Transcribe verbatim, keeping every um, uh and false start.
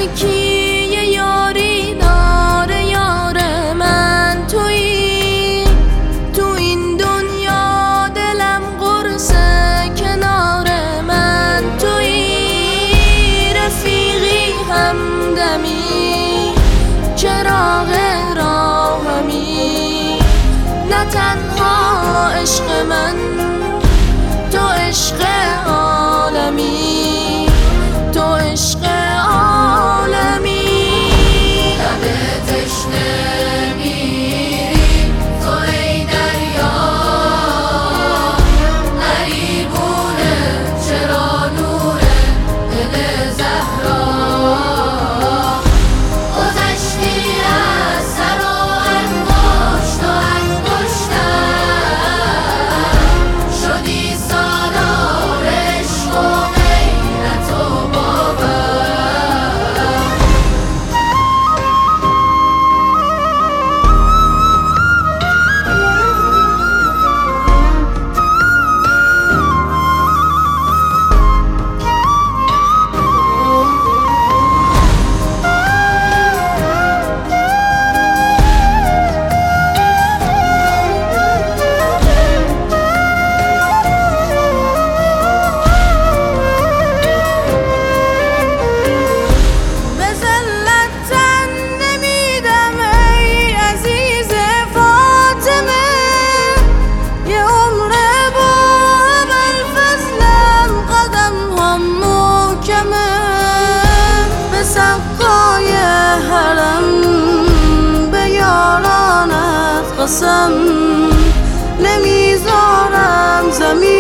یکی یاری داره یار من تویی، تو این دنیا دلم قرص کنار من تویی، رفیقی همدمی چراغ راهمی، نه تنها عشق من تو عشق عالمی، تو عشق عالمی. لب تشنه میری تو ای دریا، غریبونه چرا نور دل زهرا، گذشتی از سر و انگشت و انگشتم، شدی سالار عشق و غیرت و باور. قسم نمیذارم زمین